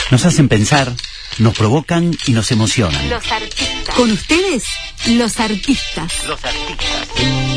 Nos hacen pensar, nos provocan y nos emocionan. Los artistas. Con ustedes, los artistas. Los artistas.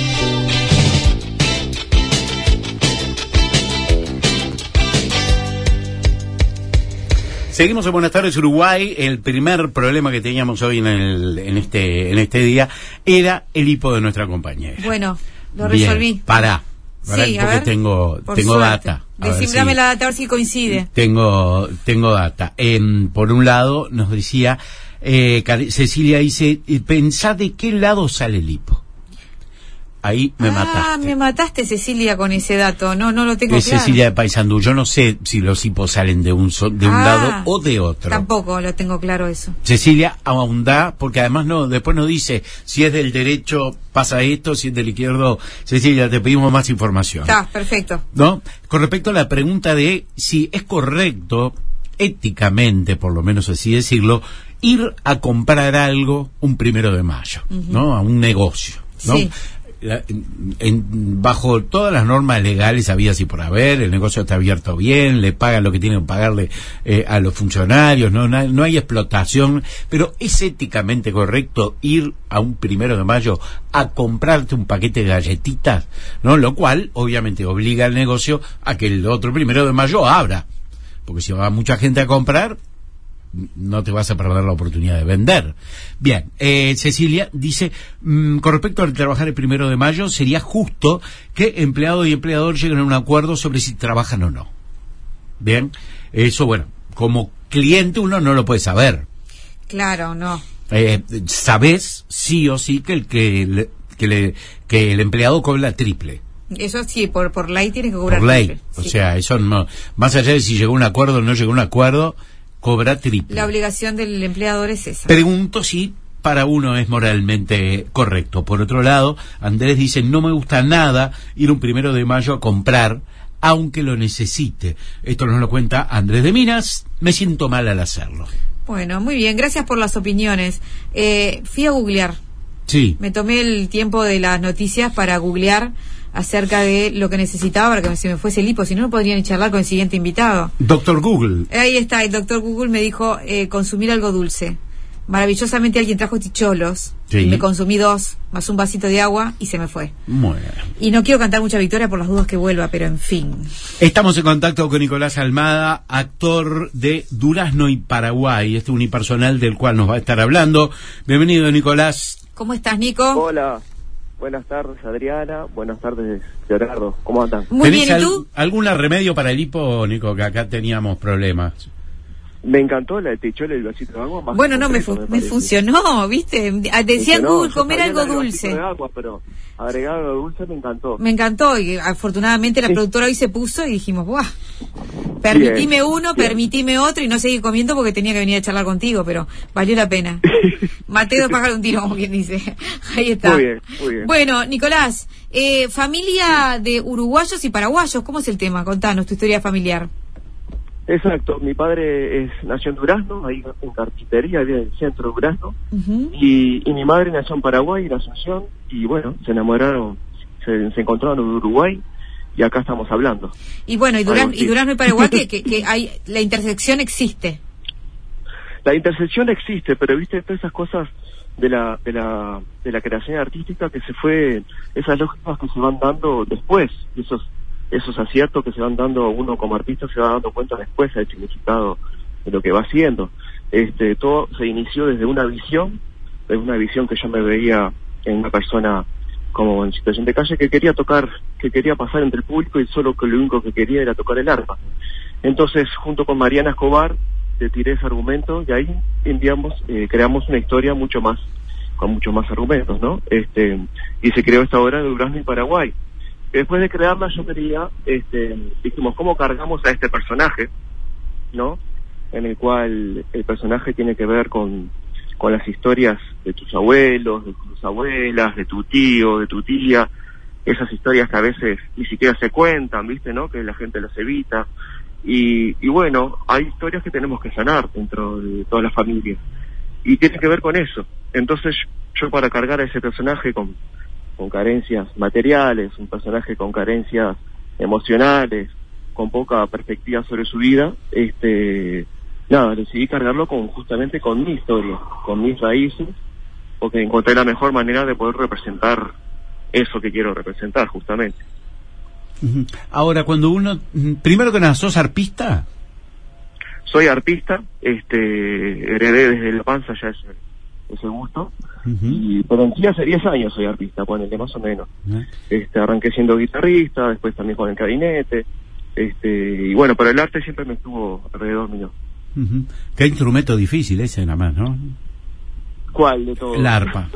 Seguimos en Buenas tardes, Uruguay. El primer problema que teníamos hoy en este día era el hipo de nuestra compañera. Bueno, lo resolví. Bien, pará, Sí, porque a ver, tengo suerte. data. Decímame la data, a ver si coincide. Tengo data. Por un lado, nos decía, Cecilia dice, pensá de qué lado sale el hipo. Ahí me mataste. Me mataste, Cecilia, con ese dato. No lo tengo claro. Cecilia de Paysandú. Yo no sé si los hipos salen de un lado o de otro. Tampoco lo tengo claro eso. Cecilia, ahondá, porque además después no dice si es del derecho pasa esto, si es del izquierdo. Cecilia, te pedimos más información. Está, perfecto. ¿No? Con respecto a la pregunta de si es correcto, éticamente, por lo menos así decirlo, ir a comprar algo un 1 de mayo, ¿no? A un negocio, ¿no? Sí. Bajo todas las normas legales habidas y por haber, el negocio está abierto bien, le pagan lo que tienen que pagarle a los funcionarios, no hay explotación, pero ¿es éticamente correcto ir a un 1 de mayo a comprarte un paquete de galletitas? ¿No? Lo cual obviamente obliga al negocio a que el otro 1 de mayo abra, porque si va mucha gente a comprar, no te vas a perder la oportunidad de vender. Bien, Cecilia dice, con respecto al trabajar el 1 de mayo, sería justo que empleado y empleador lleguen a un acuerdo sobre si trabajan o no. Bien, eso, bueno, como cliente uno no lo puede saber. Claro, no. Sabés sí o sí que el empleado cobra triple. Eso sí, por ley tienes que cobrar por ley, triple. o Sí. sea, eso no, más allá de si llegó a un acuerdo o no llegó a un acuerdo, cobra triple. La obligación del empleador es esa. Pregunto si para uno es moralmente correcto. Por otro lado, Andrés dice, no me gusta nada ir un 1 de mayo a comprar, aunque lo necesite. Esto nos lo cuenta Andrés de Minas. Me siento mal al hacerlo. Bueno, muy bien, gracias por las opiniones. Fui a googlear. Sí. Me tomé el tiempo de las noticias para googlear acerca de lo que necesitaba para que se me fuese el hipo, si no, no podría ni charlar con el siguiente invitado. Doctor Google. Ahí está, el doctor Google me dijo consumir algo dulce. Maravillosamente alguien trajo ticholos, Sí. y me consumí 2, más un vasito de agua y se me fue. Bueno. Y no quiero cantar mucha victoria por las dudas que vuelva, pero en fin. Estamos en contacto con Nicolás Almada, actor de Durazno y Paraguay, este unipersonal del cual nos va a estar hablando. Bienvenido, Nicolás. ¿Cómo estás, Nico? Hola, buenas tardes Adriana, buenas tardes Gerardo, ¿cómo andan? Muy bien, ¿y tú? ¿Algún remedio para el hipo, Nico? Que acá teníamos problemas. Me encantó la de tichola y el vasito de agua. Más Bueno, no, me parece. funcionó, ¿viste? Decía Funcionó, Google, yo comer sabía algo la del dulce. vasito de agua, pero agregar algo dulce me encantó. Me encantó y afortunadamente la productora hoy se puso y dijimos, ¡buah! Permitime Bien, uno, bien. permitime otro y no seguir comiendo porque tenía que venir a charlar contigo, pero valió la pena. Maté 2 pájaros de un tiro, como quien dice. Ahí está. Muy bien, muy bien. Bueno, Nicolás, familia de uruguayos y paraguayos, ¿cómo es el tema? Contanos tu historia familiar. Exacto, mi padre nació en Durazno, ahí en Carpintería, en el centro de Durazno, Ujú. y mi madre nació en Paraguay, en Asunción, y bueno, se enamoraron, se encontraron en Uruguay, y acá estamos hablando. Y bueno, y Algo así. Durazno y Paraguay, que hay, la intersección existe. La intersección existe, pero viste todas esas cosas de la creación artística que se fue, esas lógicas que se van dando después, esos aciertos que se van dando, uno como artista se va dando cuenta después del significado de lo que va haciendo. Todo se inició desde una visión que yo me veía en una persona como en situación de calle que quería tocar, que quería pasar entre el público y solo que lo único que quería era tocar el arpa. Entonces, junto con Mariana Escobar, te tiré ese argumento y ahí creamos una historia con mucho más argumentos, ¿no? Y se creó esta obra de Durazno y Paraguay. Después de crearla yo quería, dijimos, ¿cómo cargamos a este personaje? ¿No? En el cual el personaje tiene que ver con las historias de tus abuelos, de tus abuelas, de tu tío, de tu tía, esas historias que a veces ni siquiera se cuentan, ¿viste? ¿No? Que la gente las evita. Y bueno, hay historias que tenemos que sanar dentro de todas las familias. Y tiene que ver con eso. Entonces yo para cargar a ese personaje con carencias materiales, un personaje con carencias emocionales, con poca perspectiva sobre su vida, nada, decidí cargarlo justamente con mi historia, con mis raíces, porque encontré la mejor manera de poder representar eso que quiero representar, justamente. Ahora, cuando uno, primero que nada, ¿sos arpista? Soy artista, heredé desde la panza ya ese gusto, pero en sí hace 10 años soy artista, ponele, más o menos. Arranqué siendo guitarrista, después también con el clarinete, y bueno, pero el arte siempre me estuvo alrededor mío. Qué instrumento difícil ese, nada más, ¿no? ¿Cuál de todos? El arpa.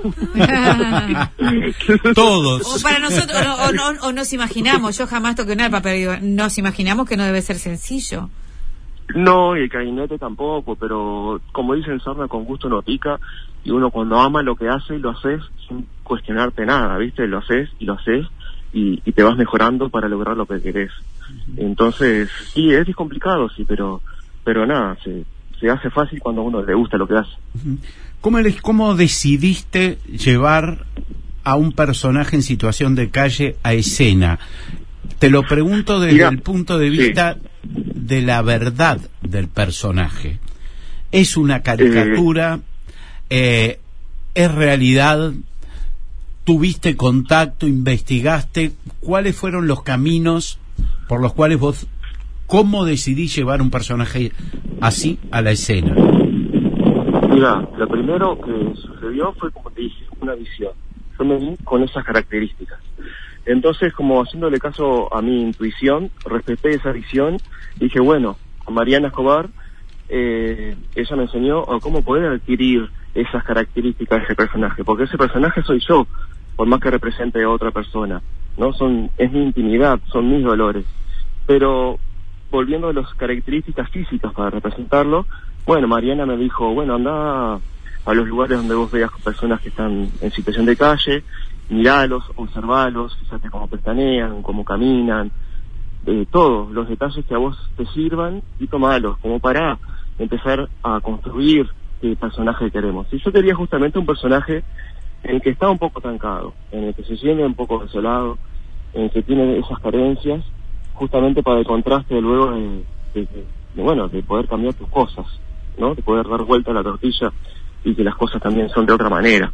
Todos. O para nosotros, o nos imaginamos, yo jamás toqué un arpa, pero digo, nos imaginamos que no debe ser sencillo. No, y el clarinete tampoco, pero como dicen, sarna con gusto no pica, y uno cuando ama lo que hace, lo haces sin cuestionarte nada, ¿viste? Lo haces, y te vas mejorando para lograr lo que querés. Entonces, sí, es complicado, sí, pero nada, se hace fácil cuando a uno le gusta lo que hace. ¿Cómo decidiste llevar a un personaje en situación de calle a escena? Te lo pregunto desde el punto de vista de la verdad del personaje. ¿Es una caricatura? ¿Es realidad? ¿Tuviste contacto? ¿Investigaste? ¿Cuáles fueron los caminos por los cuales vos, cómo decidís llevar un personaje así a la escena? Mira, lo primero que sucedió fue, como te dije, una visión. Yo me vi con esas características. Entonces, como haciéndole caso a mi intuición, respeté esa visión y dije, bueno, con Mariana Escobar, ella me enseñó a cómo poder adquirir esas características de ese personaje, porque ese personaje soy yo, por más que represente a otra persona, ¿no? Es mi intimidad, son mis dolores. Pero, volviendo a las características físicas para representarlo, bueno, Mariana me dijo, bueno, anda a los lugares donde vos veas personas que están en situación de calle, miralos, observalos, fíjate cómo pestanean, cómo caminan, todos los detalles que a vos te sirvan y tomalos, como para empezar a construir el personaje que queremos. Y yo quería justamente un personaje en el que está un poco estancado, en el que se siente un poco desolado, en el que tiene esas carencias, justamente para el contraste luego de poder cambiar tus cosas, ¿no? De poder dar vuelta a la tortilla y que las cosas también son de otra manera.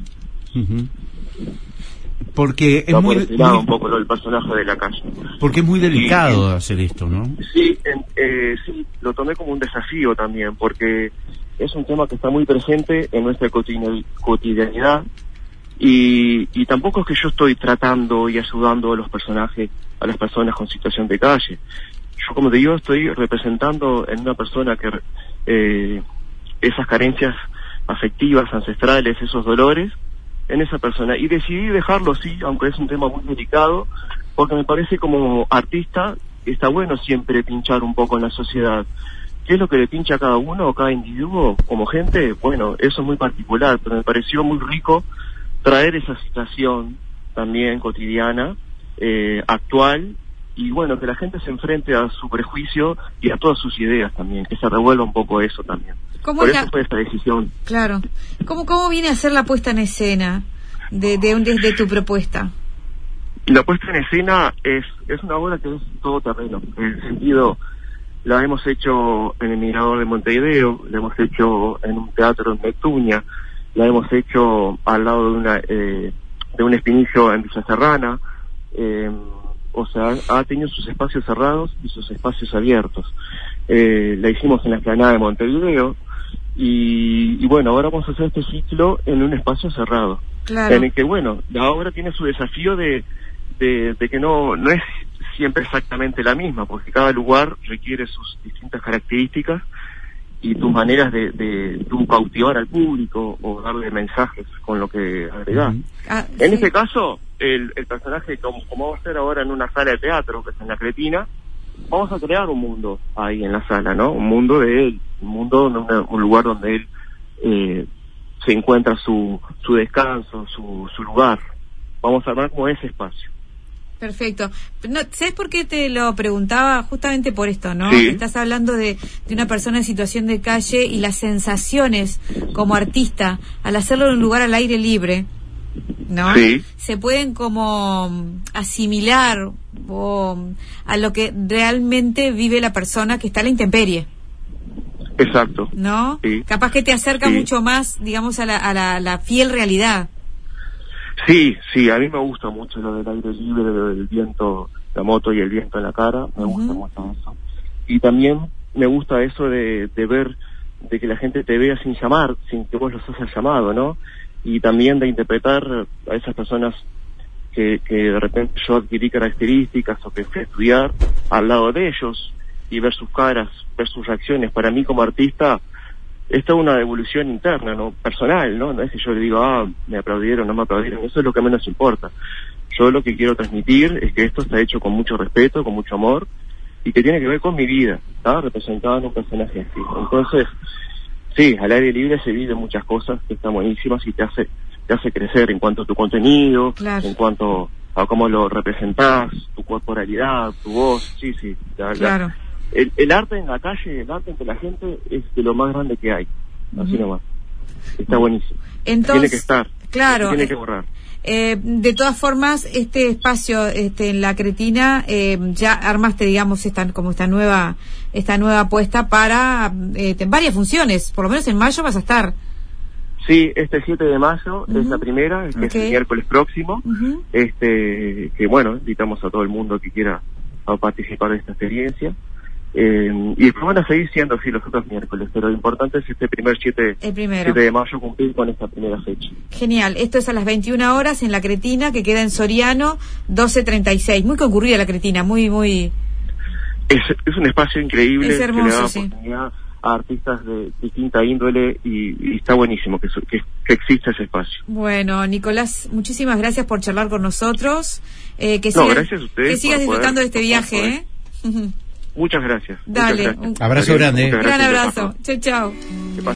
Porque es muy un poco el personaje de la calle. Porque es muy delicado hacer esto, ¿no? Sí, sí, lo tomé como un desafío también, porque es un tema que está muy presente en nuestra cotidianidad y tampoco es que yo estoy tratando y ayudando a los personajes, a las personas con situación de calle. Yo, como te digo, estoy representando en una persona que esas carencias afectivas, ancestrales, esos dolores en esa persona, y decidí dejarlo así, aunque es un tema muy delicado, porque me parece como artista está bueno siempre pinchar un poco en la sociedad. ¿Qué es lo que le pincha a cada uno o cada individuo como gente? Bueno, eso es muy particular, pero me pareció muy rico traer esa situación también cotidiana, actual, y bueno, que la gente se enfrente a su prejuicio y a todas sus ideas también, que se revuelva un poco eso también. Por eso fue esta decisión. Claro. ¿Cómo viene a ser la puesta en escena de tu propuesta? La puesta en escena es una obra que es todo terreno, en el sentido, la hemos hecho en el Mirador de Montevideo, la hemos hecho en un teatro en Neptunia, la hemos hecho al lado de un espinillo en Villa Serrana, o sea, ha tenido sus espacios cerrados y sus espacios abiertos. La hicimos en la explanada de Montevideo, y bueno, ahora vamos a hacer este ciclo en un espacio cerrado, claro, en el que, bueno, la obra tiene su desafío de que no es siempre exactamente la misma, porque cada lugar requiere sus distintas características y tus maneras de tú cautivar al público o darle mensajes con lo que agregás. En este caso, el personaje, como vamos a hacer ahora en una sala de teatro, que es en La Cretina, vamos a crear un mundo ahí en la sala, ¿no? Un mundo de él, un lugar donde él se encuentra su descanso, su lugar. Vamos a armar como ese espacio. Perfecto. No, ¿sabes por qué te lo preguntaba? Justamente por esto, ¿no? Sí. Estás hablando de una persona en situación de calle y las sensaciones como artista al hacerlo en un lugar al aire libre, ¿no? Sí. Se pueden como asimilar a lo que realmente vive la persona que está a la intemperie. Exacto. ¿No? Sí. Capaz que te acerca Sí. mucho más, digamos, a la fiel realidad. Sí, a mí me gusta mucho lo del aire libre, lo del viento, la moto y el viento en la cara, me gusta mucho eso. Y también me gusta eso de ver, de que la gente te vea sin llamar, sin que vos los hayas llamado, ¿no? Y también de interpretar a esas personas que de repente yo adquirí características o que fui a estudiar al lado de ellos y ver sus caras, ver sus reacciones. Para mí como artista, esta es una evolución interna, ¿no? Personal, ¿no? No es que yo le digo, me aplaudieron, no me aplaudieron, eso es lo que menos importa. Yo lo que quiero transmitir es que esto está hecho con mucho respeto, con mucho amor, y que tiene que ver con mi vida, ¿está? Representado en un personaje así. Entonces, sí, al aire libre se viven muchas cosas que están buenísimas y te hace crecer en cuanto a tu contenido, claro, en cuanto a cómo lo representás, tu corporalidad, tu voz, sí, claro. El arte en la calle, el arte entre la gente es de lo más grande que hay, así nomás. Está buenísimo. Entonces, tiene que estar, claro, tiene que borrar. De todas formas, este espacio en la Cretina, ya armaste, digamos, esta nueva apuesta para varias funciones. Por lo menos en mayo vas a estar. Sí, este 7 de mayo es la primera, que es el miércoles próximo. Que bueno, invitamos a todo el mundo que quiera a participar de esta experiencia. Y después van a seguir siendo así los otros miércoles, pero lo importante es este primer 7 de mayo cumplir con esta primera fecha. Genial, esto es a las 21 horas en la Cretina, que queda en Soriano 1236, muy concurrida la Cretina, muy... Es un espacio increíble, es hermoso, que le da sí, oportunidad a artistas de distinta índole y está buenísimo que exista ese espacio. Bueno, Nicolás, muchísimas gracias por charlar con nosotros, gracias a ustedes que sigas disfrutando de este viaje, Muchas gracias. Dale, muchas gracias. Abrazo grande. Gran abrazo. Chao.